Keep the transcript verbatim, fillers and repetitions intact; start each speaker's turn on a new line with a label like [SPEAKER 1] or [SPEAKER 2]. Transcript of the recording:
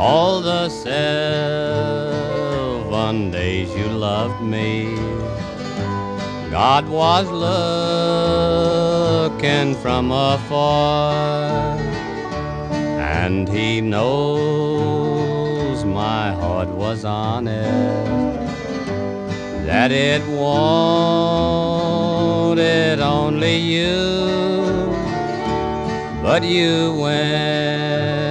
[SPEAKER 1] All the seven days you loved me, God was looking from afar, and He knows my heart was honest, that it wanted only you, but you went